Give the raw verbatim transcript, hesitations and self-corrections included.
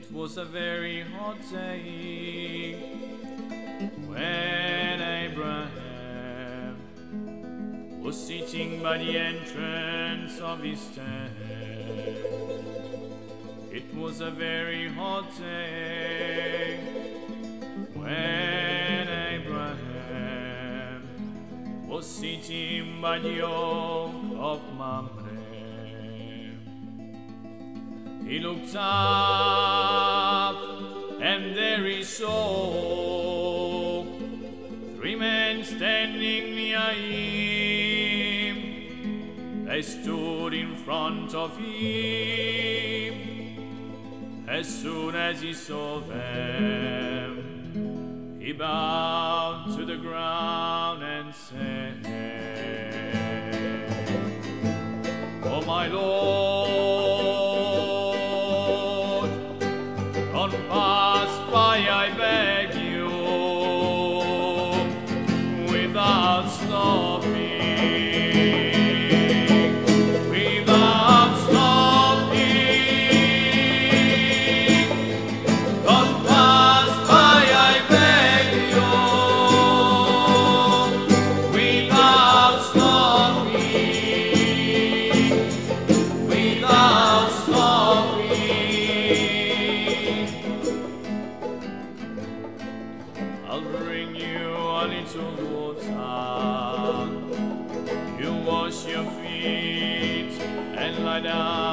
It was a very hot day when Abraham was sitting by the entrance of his tent. It was a very hot day when Abraham was sitting by the oak of Mamre. He looked up, and there he saw three men standing near him. They stood in front of him. As soon as he saw them, he bowed to the ground and said, "Oh, my Lord, don't pass by, I beg you, without stopping, without stopping. Don't pass by, I beg you, without stopping, without stopping. I'll bring you a little water. You wash your feet and lie down